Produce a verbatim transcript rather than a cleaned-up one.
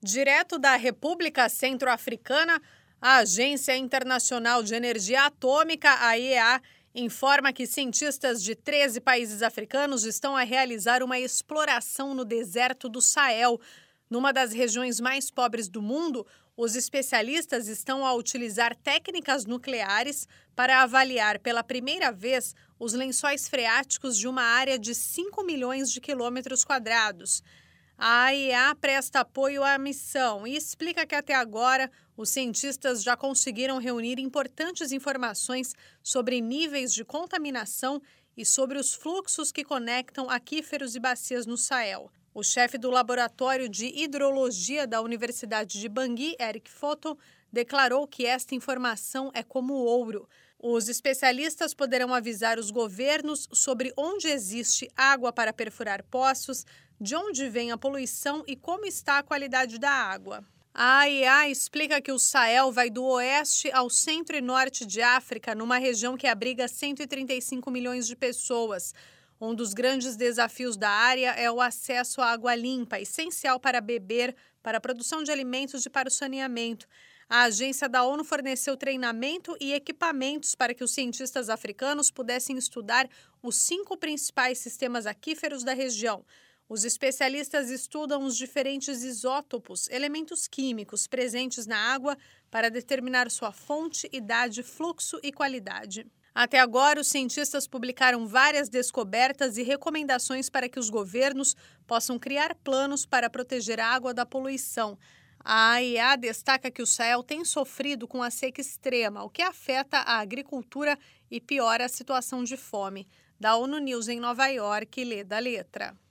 Direto da República Centro-Africana, a Agência Internacional de Energia Atômica, a I E A, informa que cientistas de treze países africanos estão a realizar uma exploração no deserto do Sahel. Numa das regiões mais pobres do mundo, os especialistas estão a utilizar técnicas nucleares para avaliar pela primeira vez os lençóis freáticos de uma área de cinco milhões de quilômetros quadrados. A I E A presta apoio à missão e explica que até agora os cientistas já conseguiram reunir importantes informações sobre níveis de contaminação e sobre os fluxos que conectam aquíferos e bacias no Sahel. O chefe do Laboratório de Hidrologia da Universidade de Bangui, Eric Foto, declarou que esta informação é como ouro. Os especialistas poderão avisar os governos sobre onde existe água para perfurar poços, de onde vem a poluição e como está a qualidade da água. A I E A explica que o Sahel vai do oeste ao centro e norte de África, numa região que abriga cento e trinta e cinco milhões de pessoas. Um dos grandes desafios da área é o acesso à água limpa, essencial para beber, para a produção de alimentos e para o saneamento. A agência da ONU forneceu treinamento e equipamentos para que os cientistas africanos pudessem estudar os cinco principais sistemas aquíferos da região. Os especialistas estudam os diferentes isótopos, elementos químicos presentes na água para determinar sua fonte, idade, fluxo e qualidade. Até agora, os cientistas publicaram várias descobertas e recomendações para que os governos possam criar planos para proteger a água da poluição. A I E A destaca que o Sahel tem sofrido com a seca extrema, o que afeta a agricultura e piora a situação de fome. Da ONU News em Nova York, Leda Letra.